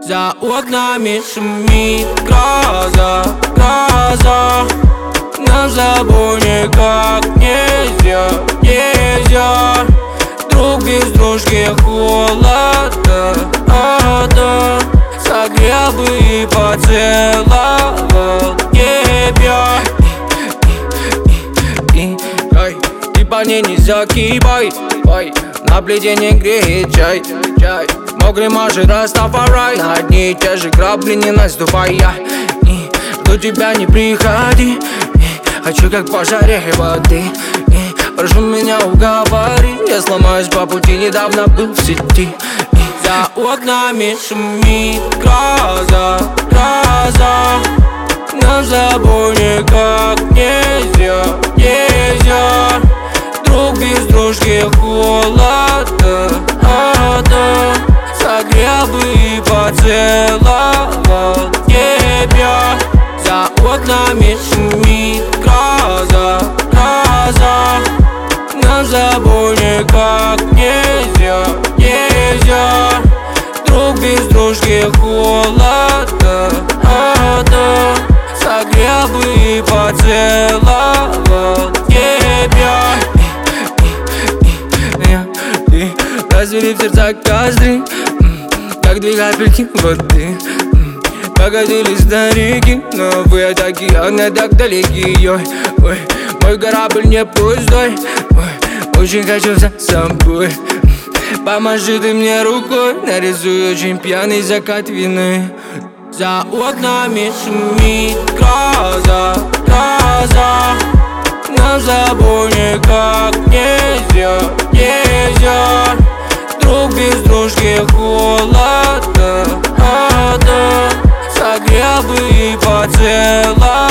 За окнами шумит гроза, гроза. Нам с тобой никак нельзя, нельзя. Друг без дружки холода, согрел бы и поцеловал тебя. Ты по ней не закипай, на плите не греет чай. Мокрый мажи Растафарай, на одни и те же грабли не наступай. Я жду тебя, не приходи, хочу как пожаре воды. Прошу меня уговори, я сломаюсь по пути, недавно был в сети. За окнами шумит гроза, гроза. Нам с тобой никак нельзя, нельзя. Друг без дружки холода, согрел бы и поцеловал тебя. За окнами шумит гроза, гроза. Нам с тобой никак нельзя, нельзя. Друг без дружки холода, согрел бы и поцеловал тебя. Ты развели в сердцах костры, как две капельки воды. Покатились до реки, но вы от океана так далеки. Ой, мой корабль не пустой, очень хочу за собой. Поможи ты мне рукой, нарисуй очень пьяный закат вины. За окнами шумит гроза, гроза. Нам с тобой никак нельзя, нельзя. Друг без дружки холода, согрел бы и поцеловал